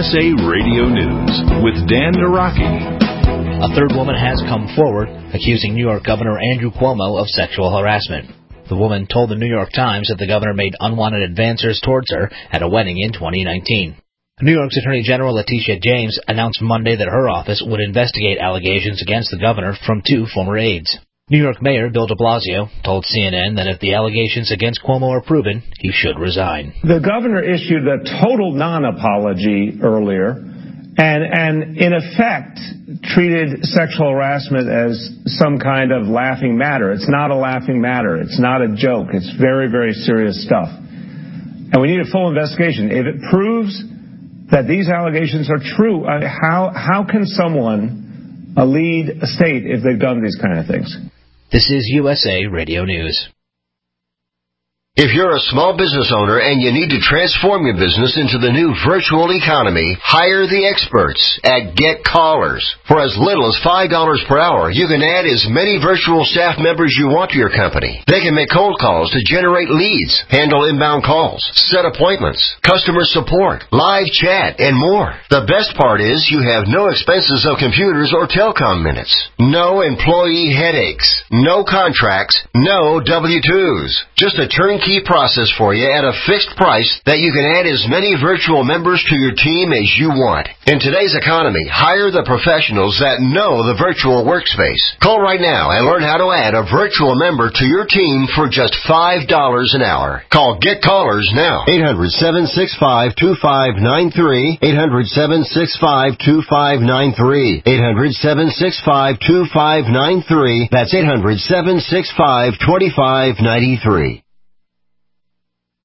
USA Radio News with Dan Naraki. A third woman has come forward accusing New York Governor Andrew Cuomo of sexual harassment. The woman told the New York Times that the governor made unwanted advances towards her at a wedding in 2019. New York's Attorney General Letitia James announced Monday that her office would investigate allegations against the governor from 2 former aides. New York Mayor Bill de Blasio told CNN that if the allegations against Cuomo are proven, he should resign. The governor issued a total non-apology earlier and in effect treated sexual harassment as some kind of laughing matter. It's not a laughing matter. It's not a joke. It's very, very serious stuff. And we need a full investigation. If it proves that these allegations are true, how can someone lead a state if they've done these kind of things? This is USA Radio News. If you're a small business owner and you need to transform your business into the new virtual economy, hire the experts at Get Callers. For as little as $5 per hour, you can add as many virtual staff members you want to your company. They can make cold calls to generate leads, handle inbound calls, set appointments, customer support, live chat, and more. The best part is you have no expenses of computers or telecom minutes. No employee headaches. No contracts. No W-2s. Just a turnkey process for you at a fixed price that you can add as many virtual members to your team as you want. In today's economy, hire the professionals that know the virtual workspace. Call right now and learn how to add a virtual member to your team for just $5 an hour. Call Get Callers now. 800-765-2593. 800-765-2593. 800-765-2593. That's 800-765-2593.